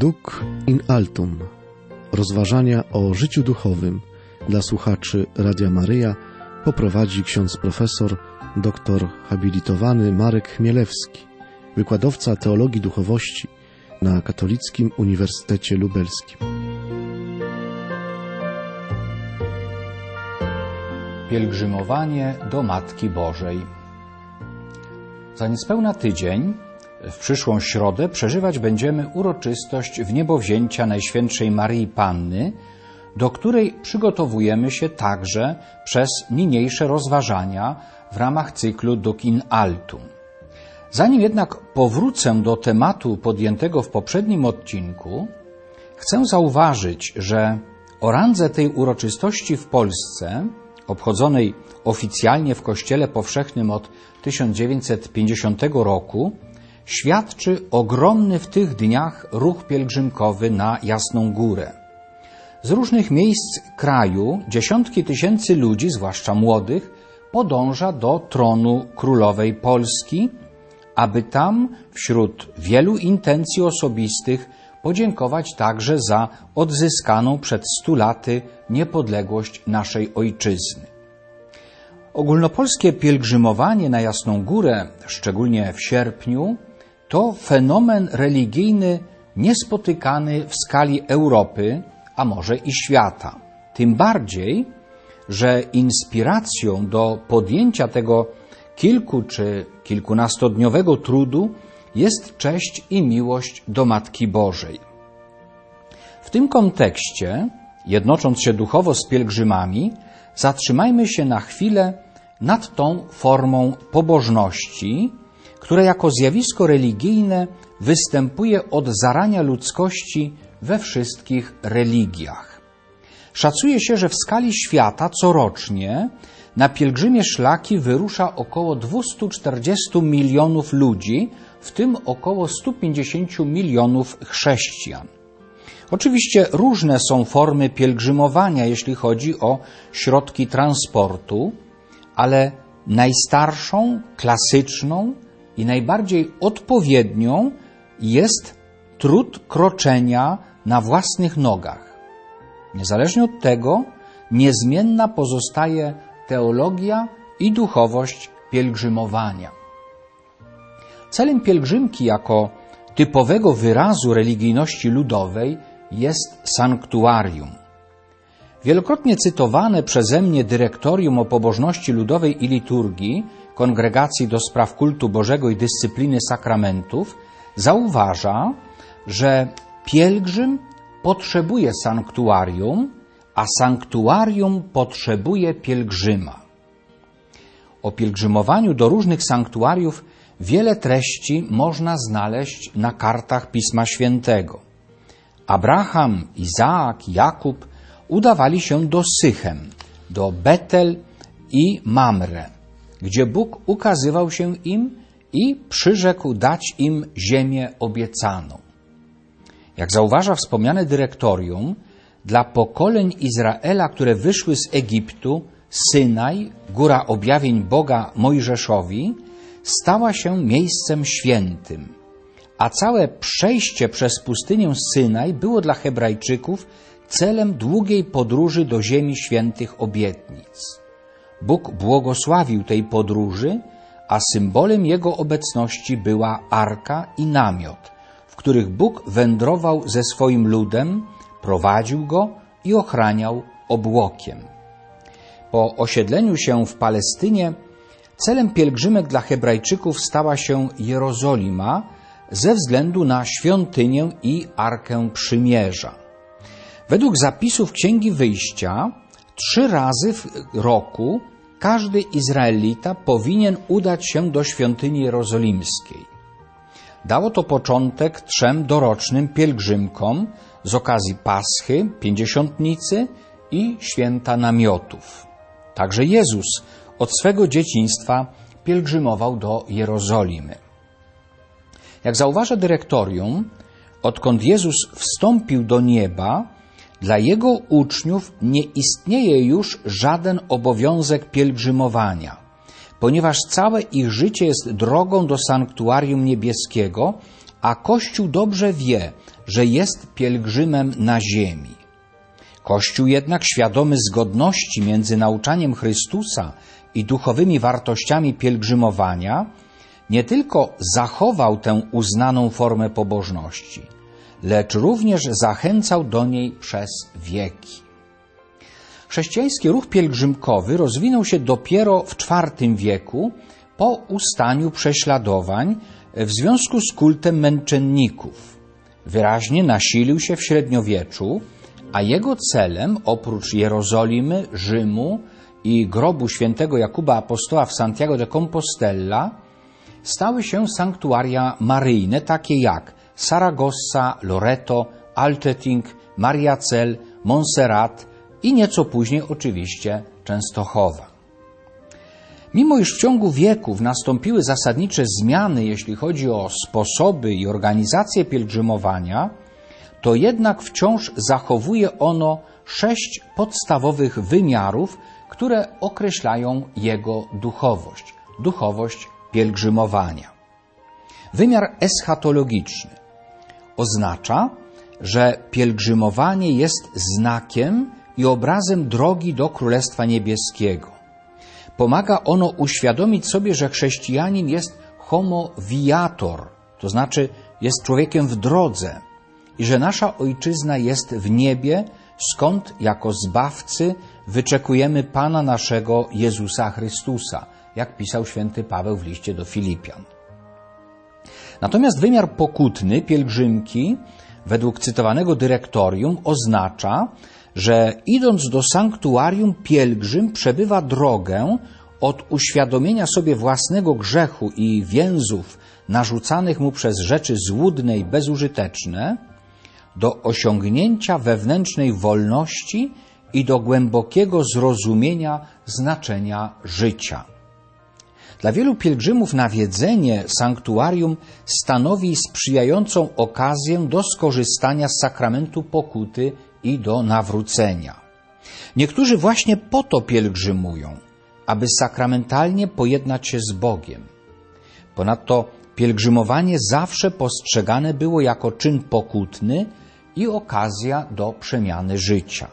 Duc in altum. Rozważania o życiu duchowym dla słuchaczy Radia Maryja poprowadzi ksiądz profesor doktor habilitowany Marek Chmielewski, wykładowca teologii duchowości na Katolickim Uniwersytecie Lubelskim. Pielgrzymowanie do Matki Bożej. Za niespełna tydzień, w przyszłą środę, przeżywać będziemy uroczystość wniebowzięcia Najświętszej Maryi Panny, do której przygotowujemy się także przez niniejsze rozważania w ramach cyklu Duc in altum. Zanim jednak powrócę do tematu podjętego w poprzednim odcinku, chcę zauważyć, że o randze tej uroczystości w Polsce, obchodzonej oficjalnie w Kościele Powszechnym od 1950 roku, świadczy ogromny w tych dniach ruch pielgrzymkowy na Jasną Górę. Z różnych miejsc kraju dziesiątki tysięcy ludzi, zwłaszcza młodych, podąża do tronu Królowej Polski, aby tam wśród wielu intencji osobistych podziękować także za odzyskaną przed 100 laty niepodległość naszej ojczyzny. Ogólnopolskie pielgrzymowanie na Jasną Górę, szczególnie w sierpniu, to fenomen religijny niespotykany w skali Europy, a może i świata. Tym bardziej, że inspiracją do podjęcia tego kilku czy kilkunastodniowego trudu jest cześć i miłość do Matki Bożej. W tym kontekście, jednocząc się duchowo z pielgrzymami, zatrzymajmy się na chwilę nad tą formą pobożności, która jako zjawisko religijne występuje od zarania ludzkości we wszystkich religiach. Szacuje się, że w skali świata corocznie na pielgrzymie szlaki wyrusza około 240 milionów ludzi, w tym około 150 milionów chrześcijan. Oczywiście różne są formy pielgrzymowania, jeśli chodzi o środki transportu, ale najstarszą, klasyczną i najbardziej odpowiednią jest trud kroczenia na własnych nogach. Niezależnie od tego, niezmienna pozostaje teologia i duchowość pielgrzymowania. Celem pielgrzymki jako typowego wyrazu religijności ludowej jest sanktuarium. Wielokrotnie cytowane przeze mnie Dyrektorium o Pobożności Ludowej i Liturgii Kongregacji do Spraw Kultu Bożego i Dyscypliny Sakramentów zauważa, że pielgrzym potrzebuje sanktuarium, a sanktuarium potrzebuje pielgrzyma. O pielgrzymowaniu do różnych sanktuariów wiele treści można znaleźć na kartach Pisma Świętego. Abraham, Izaak, Jakub udawali się do Sychem, do Betel i Mamre, gdzie Bóg ukazywał się im i przyrzekł dać im ziemię obiecaną. Jak zauważa wspomniane dyrektorium, dla pokoleń Izraela, które wyszły z Egiptu, Synaj, góra objawień Boga Mojżeszowi, stała się miejscem świętym, a całe przejście przez pustynię Synaj było dla Hebrajczyków celem długiej podróży do ziemi świętych obietnic. Bóg błogosławił tej podróży, a symbolem Jego obecności była arka i namiot, w których Bóg wędrował ze swoim ludem, prowadził go i ochraniał obłokiem. Po osiedleniu się w Palestynie celem pielgrzymek dla Hebrajczyków stała się Jerozolima ze względu na świątynię i Arkę Przymierza. Według zapisów Księgi Wyjścia 3 razy w roku każdy Izraelita powinien udać się do świątyni jerozolimskiej. Dało to początek 3 dorocznym pielgrzymkom z okazji Paschy, Pięćdziesiątnicy i Święta Namiotów. Także Jezus od swego dzieciństwa pielgrzymował do Jerozolimy. Jak zauważa dyrektorium, odkąd Jezus wstąpił do nieba, dla Jego uczniów nie istnieje już żaden obowiązek pielgrzymowania, ponieważ całe ich życie jest drogą do sanktuarium niebieskiego, a Kościół dobrze wie, że jest pielgrzymem na ziemi. Kościół jednak świadomy zgodności między nauczaniem Chrystusa i duchowymi wartościami pielgrzymowania nie tylko zachował tę uznaną formę pobożności, lecz również zachęcał do niej przez wieki. Chrześcijański ruch pielgrzymkowy rozwinął się dopiero w IV wieku po ustaniu prześladowań w związku z kultem męczenników. Wyraźnie nasilił się w średniowieczu, a jego celem, oprócz Jerozolimy, Rzymu i grobu świętego Jakuba Apostoła w Santiago de Compostela, stały się sanktuaria maryjne, takie jak Saragossa, Loreto, Altötting, Mariazell, Montserrat i nieco później oczywiście Częstochowa. Mimo iż w ciągu wieków nastąpiły zasadnicze zmiany, jeśli chodzi o sposoby i organizację pielgrzymowania, to jednak wciąż zachowuje ono 6 podstawowych wymiarów, które określają jego duchowość. Duchowość pielgrzymowania. Wymiar eschatologiczny oznacza, że pielgrzymowanie jest znakiem i obrazem drogi do Królestwa Niebieskiego. Pomaga ono uświadomić sobie, że chrześcijanin jest homo viator, to znaczy jest człowiekiem w drodze i że nasza ojczyzna jest w niebie, skąd jako Zbawcy wyczekujemy Pana naszego Jezusa Chrystusa, jak pisał święty Paweł w liście do Filipian. Natomiast wymiar pokutny pielgrzymki, według cytowanego dyrektorium, oznacza, że idąc do sanktuarium, pielgrzym przebywa drogę od uświadomienia sobie własnego grzechu i więzów narzucanych mu przez rzeczy złudne i bezużyteczne, do osiągnięcia wewnętrznej wolności i do głębokiego zrozumienia znaczenia życia. Dla wielu pielgrzymów nawiedzenie sanktuarium stanowi sprzyjającą okazję do skorzystania z sakramentu pokuty i do nawrócenia. Niektórzy właśnie po to pielgrzymują, aby sakramentalnie pojednać się z Bogiem. Ponadto pielgrzymowanie zawsze postrzegane było jako czyn pokutny i okazja do przemiany życia.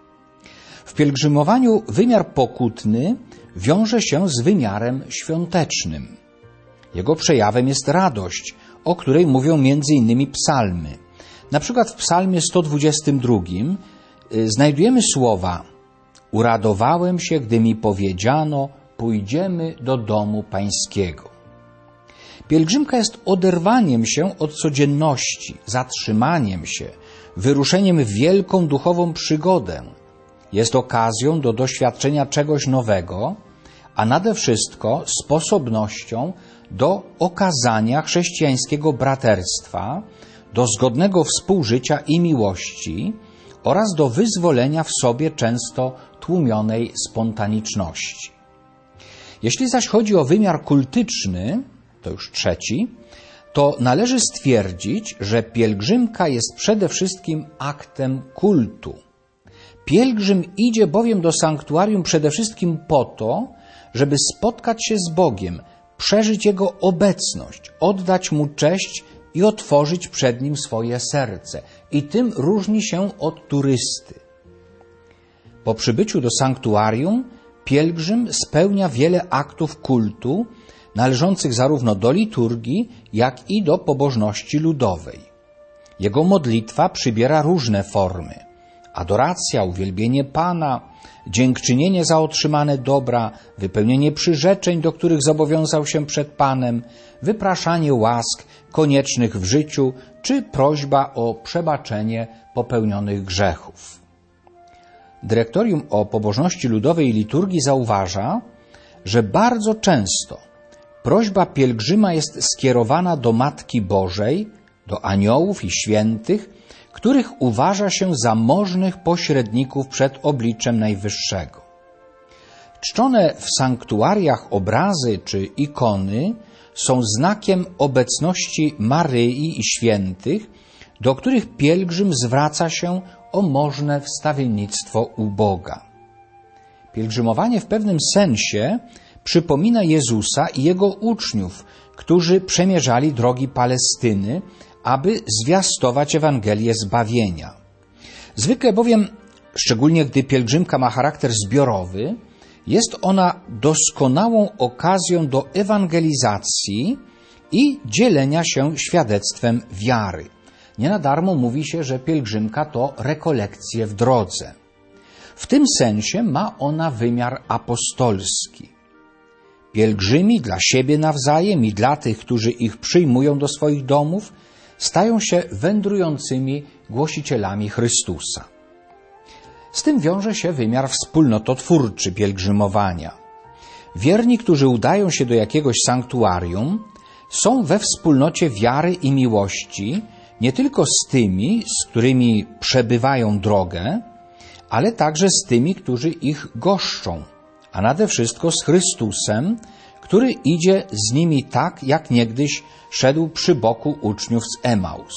W pielgrzymowaniu wymiar pokutny wiąże się z wymiarem świątecznym. Jego przejawem jest radość, o której mówią m.in. psalmy. Na przykład w psalmie 122 znajdujemy słowa: uradowałem się, gdy mi powiedziano, pójdziemy do domu pańskiego. Pielgrzymka jest oderwaniem się od codzienności, zatrzymaniem się, wyruszeniem w wielką duchową przygodę. Jest okazją do doświadczenia czegoś nowego, a nade wszystko sposobnością do okazania chrześcijańskiego braterstwa, do zgodnego współżycia i miłości oraz do wyzwolenia w sobie często tłumionej spontaniczności. Jeśli zaś chodzi o wymiar kultyczny, to już trzeci, to należy stwierdzić, że pielgrzymka jest przede wszystkim aktem kultu. Pielgrzym idzie bowiem do sanktuarium przede wszystkim po to, żeby spotkać się z Bogiem, przeżyć Jego obecność, oddać Mu cześć i otworzyć przed Nim swoje serce. I tym różni się od turysty. Po przybyciu do sanktuarium pielgrzym spełnia wiele aktów kultu należących zarówno do liturgii, jak i do pobożności ludowej. Jego modlitwa przybiera różne formy. Adoracja, uwielbienie Pana, dziękczynienie za otrzymane dobra, wypełnienie przyrzeczeń, do których zobowiązał się przed Panem, wypraszanie łask koniecznych w życiu, czy prośba o przebaczenie popełnionych grzechów. Dyrektorium o pobożności ludowej i liturgii zauważa, że bardzo często prośba pielgrzyma jest skierowana do Matki Bożej, do aniołów i świętych, których uważa się za możnych pośredników przed obliczem Najwyższego. Czczone w sanktuariach obrazy czy ikony są znakiem obecności Maryi i świętych, do których pielgrzym zwraca się o możne wstawiennictwo u Boga. Pielgrzymowanie w pewnym sensie przypomina Jezusa i Jego uczniów, którzy przemierzali drogi Palestyny, aby zwiastować Ewangelię zbawienia. Zwykle bowiem, szczególnie gdy pielgrzymka ma charakter zbiorowy, jest ona doskonałą okazją do ewangelizacji i dzielenia się świadectwem wiary. Nie na darmo mówi się, że pielgrzymka to rekolekcje w drodze. W tym sensie ma ona wymiar apostolski. Pielgrzymi dla siebie nawzajem i dla tych, którzy ich przyjmują do swoich domów, stają się wędrującymi głosicielami Chrystusa. Z tym wiąże się wymiar wspólnototwórczy pielgrzymowania. Wierni, którzy udają się do jakiegoś sanktuarium, są we wspólnocie wiary i miłości nie tylko z tymi, z którymi przebywają drogę, ale także z tymi, którzy ich goszczą, a nade wszystko z Chrystusem, który idzie z nimi tak, jak niegdyś szedł przy boku uczniów z Emaus.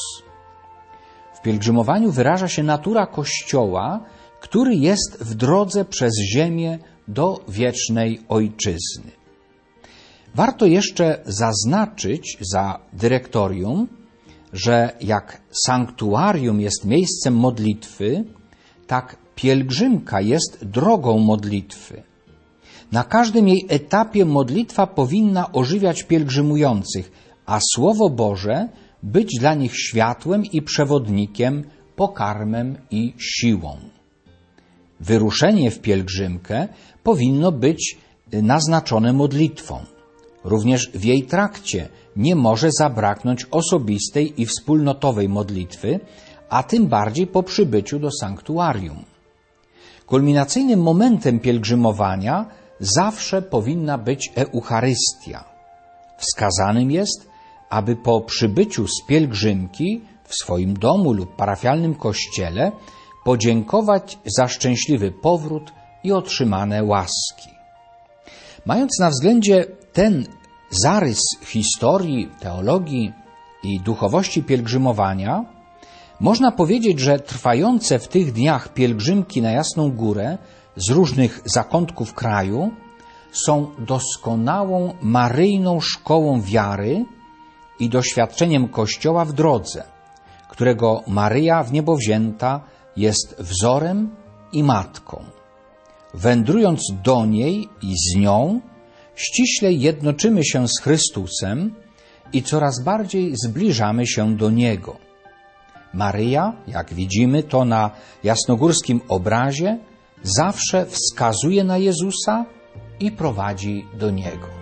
W pielgrzymowaniu wyraża się natura Kościoła, który jest w drodze przez ziemię do wiecznej Ojczyzny. Warto jeszcze zaznaczyć za dyrektorium, że jak sanktuarium jest miejscem modlitwy, tak pielgrzymka jest drogą modlitwy. Na każdym jej etapie modlitwa powinna ożywiać pielgrzymujących, a Słowo Boże być dla nich światłem i przewodnikiem, pokarmem i siłą. Wyruszenie w pielgrzymkę powinno być naznaczone modlitwą. Również w jej trakcie nie może zabraknąć osobistej i wspólnotowej modlitwy, a tym bardziej po przybyciu do sanktuarium. Kulminacyjnym momentem pielgrzymowania zawsze powinna być Eucharystia. Wskazanym jest, aby po przybyciu z pielgrzymki w swoim domu lub parafialnym kościele podziękować za szczęśliwy powrót i otrzymane łaski. Mając na względzie ten zarys historii, teologii i duchowości pielgrzymowania, można powiedzieć, że trwające w tych dniach pielgrzymki na Jasną Górę z różnych zakątków kraju są doskonałą maryjną szkołą wiary i doświadczeniem Kościoła w drodze, którego Maryja w niebo wzięta jest wzorem i matką. Wędrując do niej i z nią, ściśle jednoczymy się z Chrystusem i coraz bardziej zbliżamy się do Niego. Maryja, jak widzimy to na jasnogórskim obrazie, zawsze wskazuje na Jezusa i prowadzi do Niego.